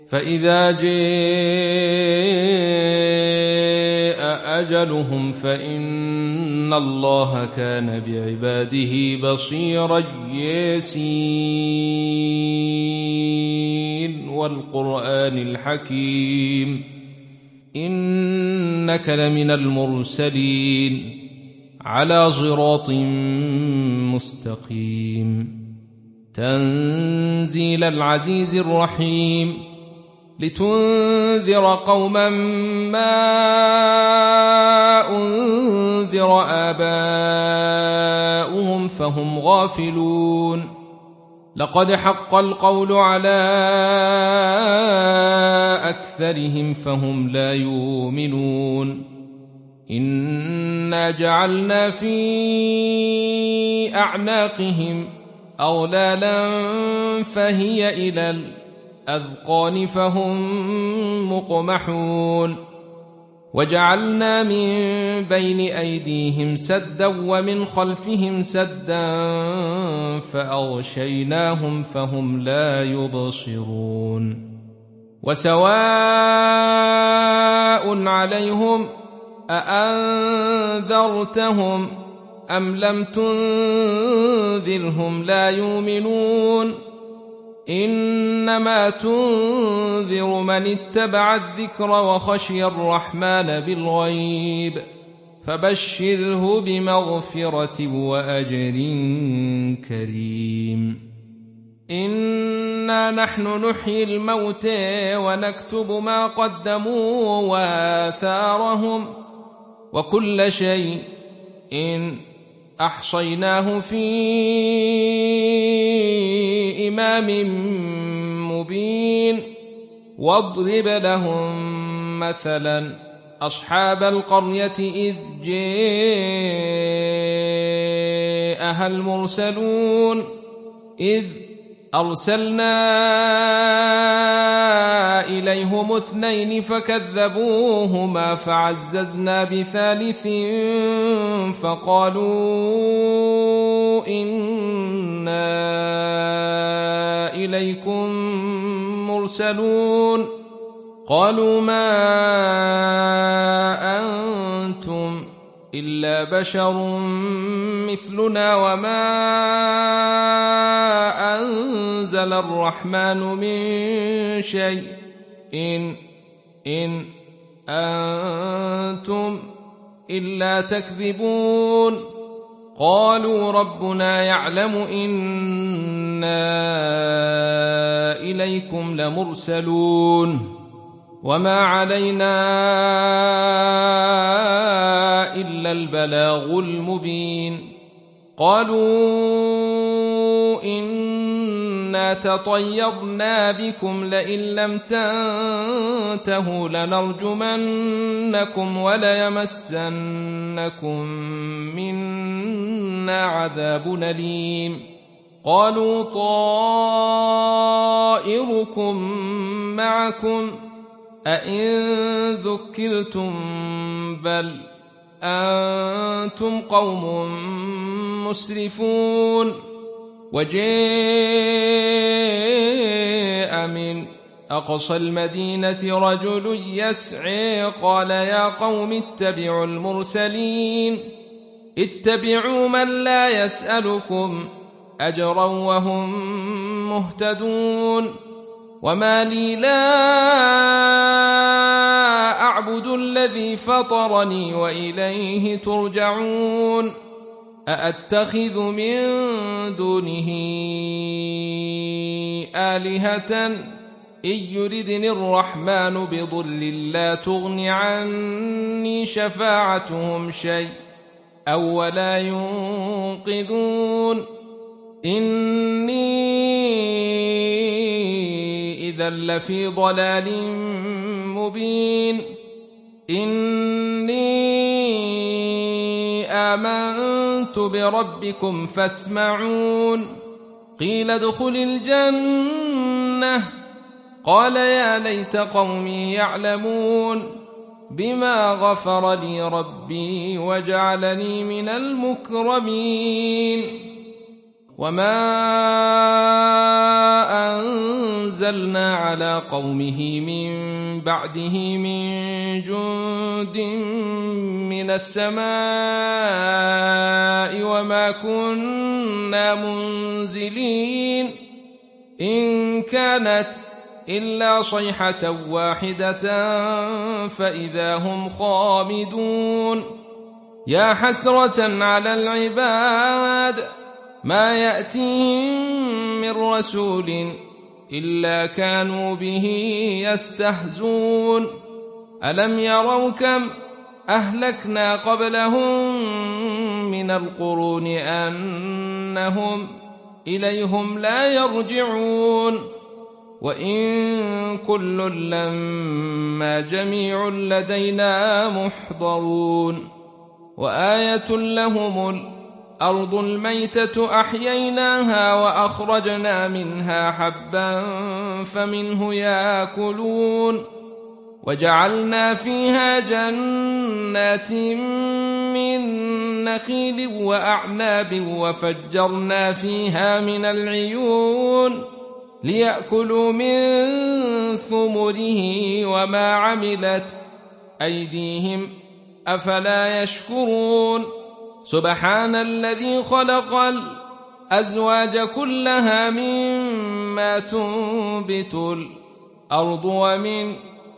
فإذا جاء أجلهم فإن الله كان بعباده بصيرا ياسين والقرآن الحكيم إنك لمن المرسلين على صراط مستقيم تنزيل العزيز الرحيم لتنذر قوما ما أنذر آباؤهم فهم غافلون لقد حق القول على أكثرهم فهم لا يؤمنون إنا جعلنا في أعناقهم أغلالا فهي إلى الأذقان فهم مقمحون وجعلنا من بين أيديهم سدا ومن خلفهم سدا فأغشيناهم فهم لا يبصرون وسواء عليهم أأنذرتهم أم لم تنذرهم لا يؤمنون إنما تنذر من اتبع الذكر وخشي الرحمن بالغيب فبشره بمغفرة وأجر كريم إنا نحن نحيي الموتى ونكتب ما قدموا وآثارهم وكل شيء إن أحصيناه في إمام مبين واضرب لهم مثلا أصحاب القرية إذ جاءها المرسلون إذ أرسلنا إليهم 2 فكذبوهما فعززنا بثالث فقالوا إنا إليكم مرسلون قالوا ما أنتم إلا بشر مثلنا وما أنزل الرحمن من شيء إن أنتم إلا تكذبون قالوا ربنا يعلم إنا إليكم لمرسلون وما علينا إلا البلاغ المبين قالوا إنا تطيرنا بكم لئن لم تنتهوا لنرجمنكم وليمسنكم منا عذاب أليم قالوا طائركم معكم أئن ذكرتم بل أنتم قوم مسرفون وجاء من أقصى المدينة رجل يسعى قال يا قوم اتبعوا المرسلين اتبعوا من لا يسألكم أجرا وهم مهتدون وما لي لا أعبد الذي فطرني وإليه ترجعون أأتخذ من دونه آلهة إن يردني الرحمن بضر لا تغن عني شفاعتهم شيء أو ولا ينقذون إني إذا لفي ضلال مبين إني آمنت بربكم فاسمعون قيل ادخل الجنة قال يا ليت قومي يعلمون بما غفر لي ربي وجعلني من المكرمين وما أنزلنا على قومه من بعده من جند من السماء وما كنا منزلين إن كانت إلا صيحة واحدة فإذا هم خامدون يا حسرة على العباد ما يأتيهم من رسول إلا كانوا به يستهزون ألم يروا كم أهلكنا قبلهم من القرون أنهم إليهم لا يرجعون وإن كل لما جميع لدينا محضرون وآية لهم الأرض الميتة أحييناها وأخرجنا منها حبا فمنه يأكلون وجعلنا فيها جنات من نخيل وأعناب وفجرنا فيها من العيون ليأكلوا من ثمره وما عملت أيديهم أفلا يشكرون سبحان الذي خلق الأزواج كلها مما تنبت الأرض ومن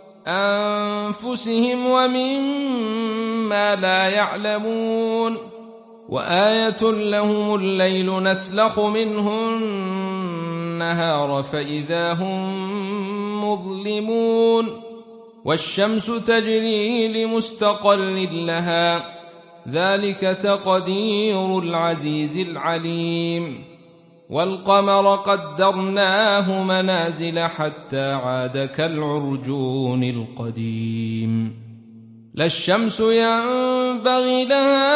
أنفسهم ومما لا يعلمون وآية لهم الليل نسلخ منه النهار فإذا هم مظلمون والشمس تجري لمستقر لها ذلك تقدير العزيز العليم والقمر قدرناه منازل حتى عاد كالعرجون القديم لا الشمس ينبغي لها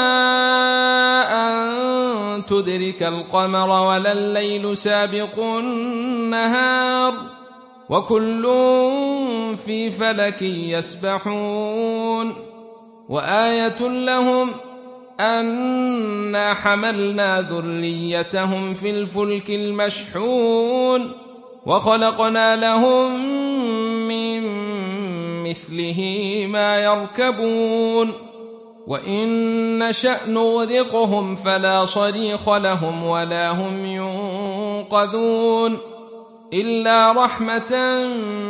أن تدرك القمر ولا الليل سابق النهار وكل في فلك يسبحون وآية لهم أنا حملنا ذريتهم في الفلك المشحون وخلقنا لهم من مثله ما يركبون وإن نشأ نغرقهم فلا صريخ لهم ولا هم ينقذون إلا رحمة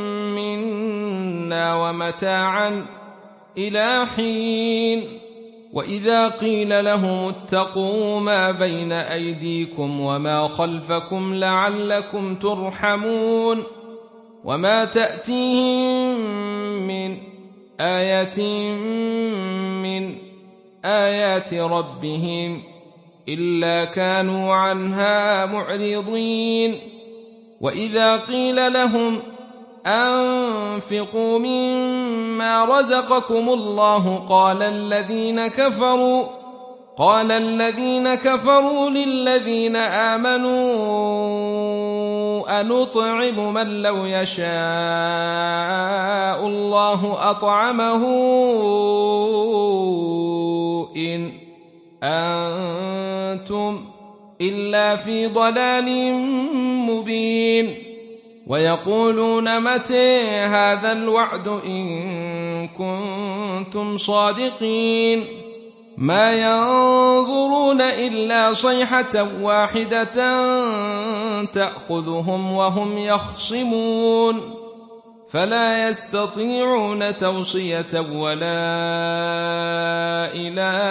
منا ومتاعا إلى حين وإذا قيل لهم اتقوا ما بين أيديكم وما خلفكم لعلكم ترحمون وما تأتيهم من آية من آيات ربهم إلا كانوا عنها معرضين وإذا قيل لهم أنفقوا مما رزقكم الله قال الذين كفروا للذين آمنوا أنطعم من لو يشاء الله أطعمه إن أنتم إلا في ضلال مبين ويقولون متى هذا الوعد إن كنتم صادقين ما ينظرون إلا صيحة واحدة تأخذهم وهم يخصمون فلا يستطيعون توصية ولا إلى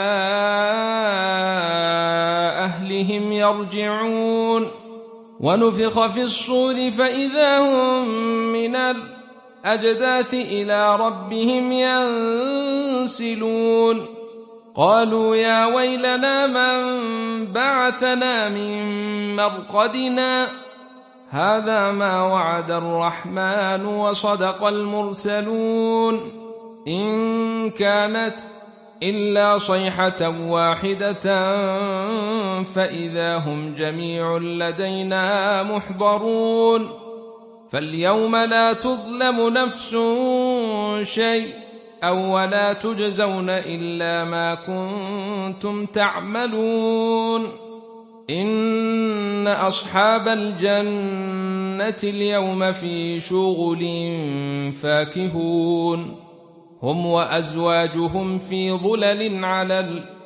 أهلهم يرجعون ونفخ في الصور فإذا هم من الأجداث إلى ربهم ينسلون قالوا يا ويلنا من بعثنا من مرقدنا هذا ما وعد الرحمن وصدق المرسلون إن كانت إلا صيحة واحدة فإذا هم جميع لدينا محضرون فاليوم لا تظلم نفس شيء ولا تجزون إلا ما كنتم تعملون إن أصحاب الجنة اليوم في شغل فاكهون هم وأزواجهم في ظلل على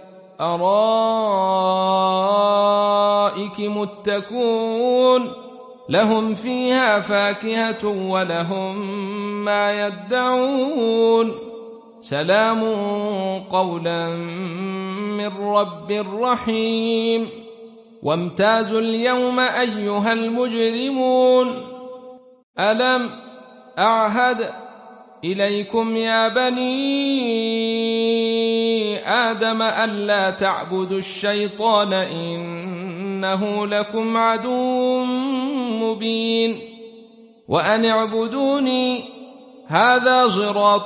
الأرائك متكون لهم فيها فاكهة ولهم ما يدعون سلام قولا من رب رحيم وامتازوا اليوم أيها المجرمون ألم أعهد إليكم يا بني آدم ألا تعبدوا الشيطان إنه لكم عدو مبين وأن اعبدوني هذا صراط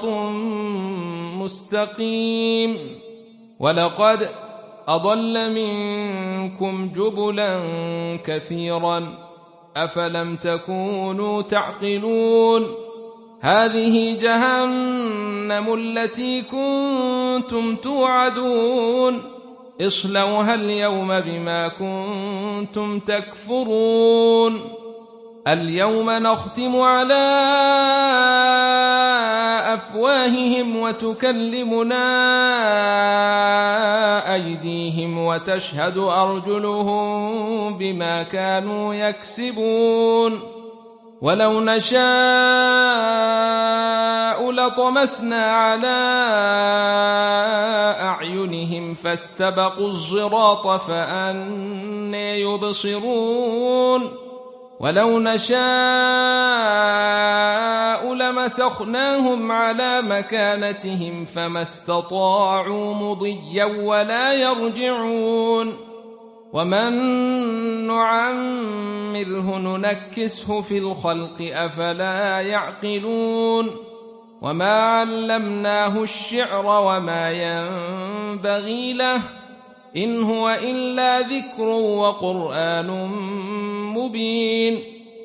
مستقيم ولقد أضل منكم جبلا كثيرا أفلم تكونوا تعقلون هذه جهنم التي كنتم توعدون اصلوها اليوم بما كنتم تكفرون اليوم نختم على أفواههم وتكلمنا أيديهم وتشهد أرجلهم بما كانوا يكسبون ولو نشاء لطمسنا على أعينهم فاستبقوا الصراط فأنى يبصرون ولو نشاء لمسخناهم على مكانتهم فما استطاعوا مضيا ولا يرجعون ومن نعمره ننكسه في الخلق أفلا يعقلون وما علمناه الشعر وما ينبغي له إن هو إلا ذكر وقرآن مبين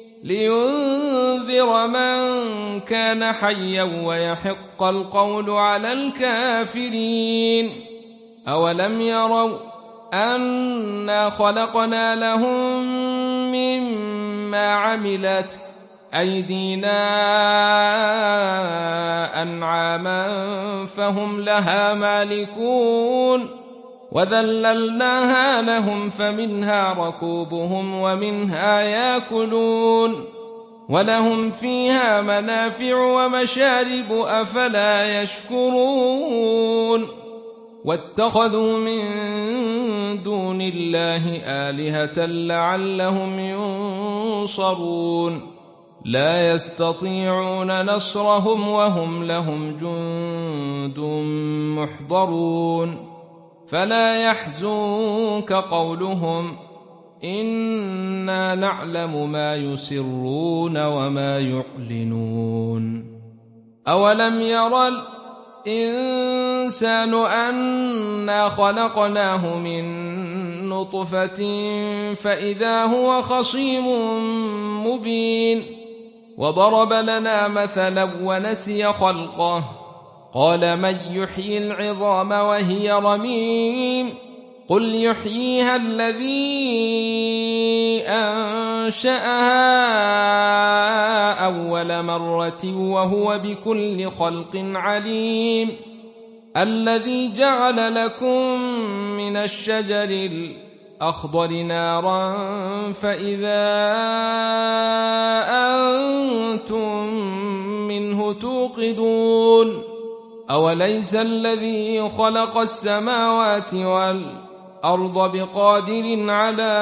لينذر من كان حيا ويحق القول على الكافرين أولم يروا أنا خلقنا لهم مما عملت أيدينا أنعاما فهم لها مالكون وذللناها لهم فمنها ركوبهم ومنها يأكلون ولهم فيها منافع ومشارب أفلا يشكرون واتخذوا من دون الله آلهة لعلهم ينصرون لا يستطيعون نصرهم وهم لهم جند محضرون فلا يحزنك قولهم إنا نعلم ما يسرون وما يعلنون أولم يرى الإنسان أنا خلقناه من نطفة فإذا هو خصيم مبين وضرب لنا مثلا ونسي خلقه قال من يحيي العظام وهي رميم قل يحييها الذي أنشأها أول مرة وهو بكل خلق عليم الذي جعل لكم من الشجر الأخضر نارا فإذا أنتم منه توقدون أوليس الذي خلق السماوات والأرض بقادر على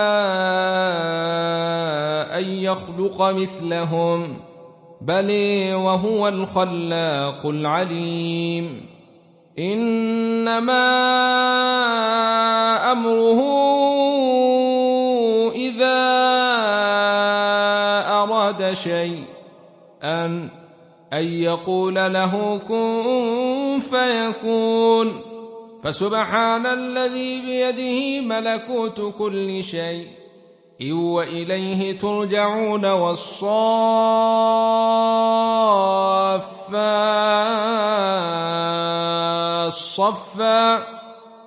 أن يخلق مثلهم بل وهو الخلاق العليم إنما أمره إذا أراد شيئا أن يقول له كن فيكون فسبحان الذي بيده ملكوت كل شيء وإليه ترجعون والصافات صفا